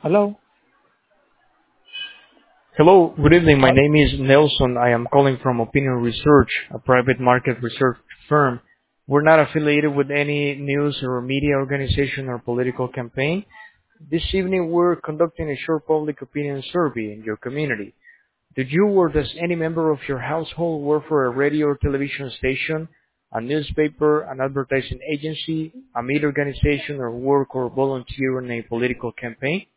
Hello? Hello, good evening. My Hel- name is Nelson. I am calling from Opinion Research, a private market research firm. We're not affiliated with any news or media organization or political campaign. This evening, we're conducting a short public opinion survey in your community. Did you or does any member of your household work for a radio or television station, a newspaper, an advertising agency, a media organization, or work or volunteer in a political campaign?